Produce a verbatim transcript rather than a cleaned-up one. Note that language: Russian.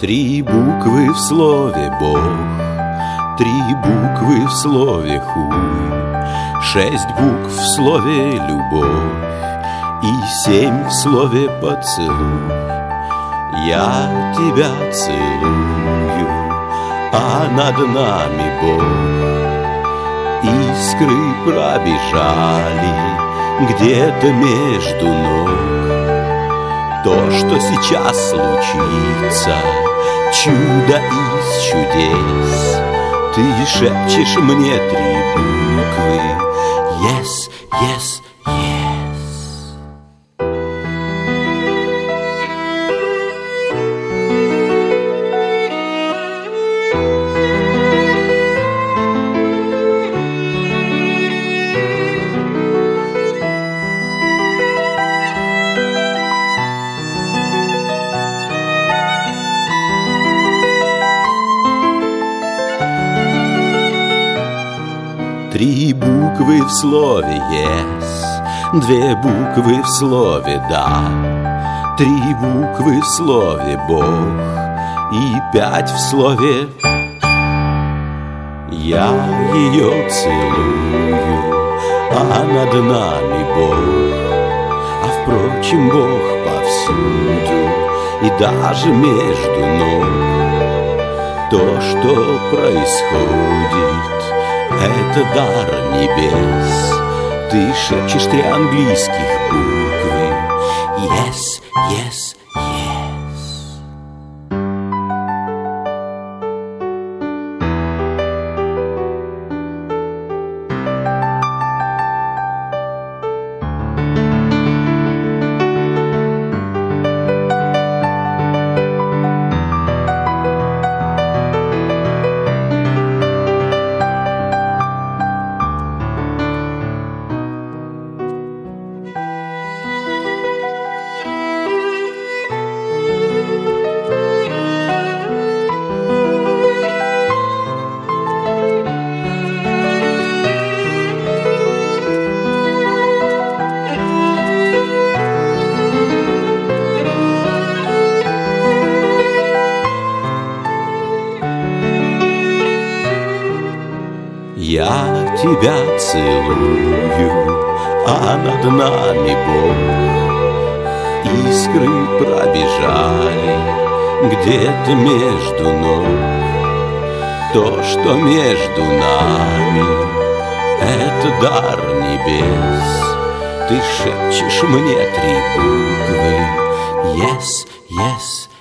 Три буквы в слове Бог, три буквы в слове хуй, шесть букв в слове любовь и семь в слове поцелуй. Я тебя целую, а над нами Бог. Искры пробежали где-то между ног. То, что сейчас случится, чудо из чудес. Ты шепчешь мне три буквы Yes, yes, yes. Три буквы в слове yes, две буквы в слове да, три буквы в слове Бог и пять в слове я ее целую, а над нами Бог. А впрочем, Бог повсюду и даже между ног. То, что происходит, это дар небес. Ты шепчешь три английских буквы Yes, yes, yes. Я тебя целую, а над нами Бог. Искры пробежали где-то между ног. То, что между нами, это дар небес. Ты шепчешь мне три буквы Yes, yes,